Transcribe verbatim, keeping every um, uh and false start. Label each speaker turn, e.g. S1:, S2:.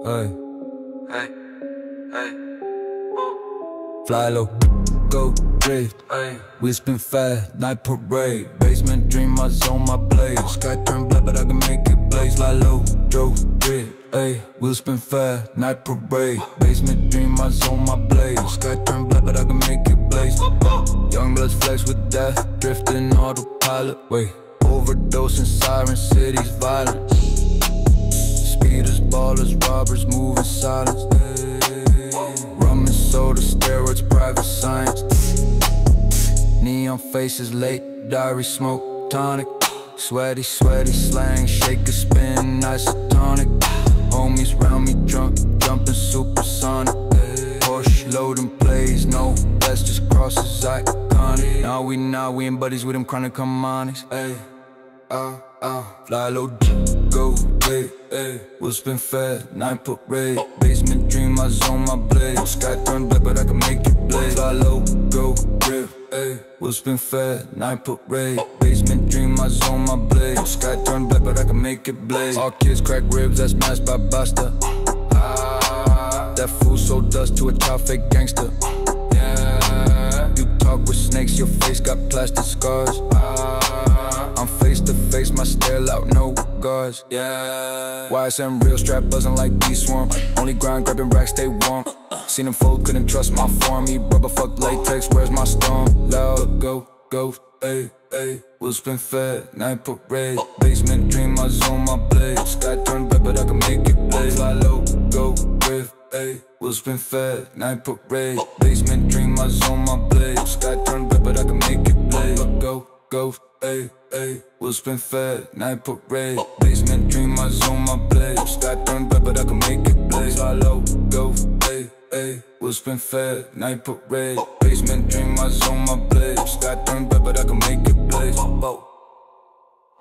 S1: Hey, hey, hey. Fly low, go drift. Hey, we spin fast, night parade. Basement dream, my zone, my blaze. Sky turn black, but I can make it blaze. Fly low, go drift. Hey, we'll spin fast, night parade. Basement dream, my zone, my blaze. Sky turn black, but I can make it blaze. Young bloods flex with death, drifting autopilot. Wait, overdosing, siren cities, violence. Speeders, ballers, robbers, moving silence. Rum and soda, steroids, private science. Neon faces, late diary, smoke tonic. Sweaty, sweaty slang, shake a spin, isotonic. Homies round me drunk, jumping supersonic. Porsche loading plays, no that's just crosses iconic. Now we now we ain't buddies with them chronic harmonics. Ay, ah, ah, fly low, go, hey, hey. We'll spin fast, night parade. Basement dream, my zone, my blade. Sky turn black, but I can make it blaze. Fly low, go, grip, hey. We'll spin fast, night parade. Basement dream, my zone, my blade. Sky turn black, but I can make it blaze. All kids crack ribs, that's matched by Busta. Ah, that fool sold dust to a child, fake gangster. Yeah, you talk with snakes, your face got plastic scars. Ah, I'm face to face, my stare out, no guards. Yeah, Y S M real strap buzzing like D-Swarm. Only grind, grabbing racks, stay warm. Seen him fold, couldn't trust my form. He rubber fuck latex, where's my storm? Loud, go, go, ayy, ayy. We'll spin fast, night parade. Basement dream, my zone, my blade. Sky turn black, but I can make it blaze. Fly low, go, riff, ayy. We'll spin fast, night parade. Basement dream, my zone, my blade. Sky turn black, but I can make it blaze. Go, go, ayy, ayy. We'll spin fast, night parade. Basement dream, my zone, my blade. Sky turn black, but I can make it blaze. Fly low, go, ayy, ayy. We'll spin fast, night parade. Basement dream, my zone, my blade. Sky turn black, but I can make it blaze.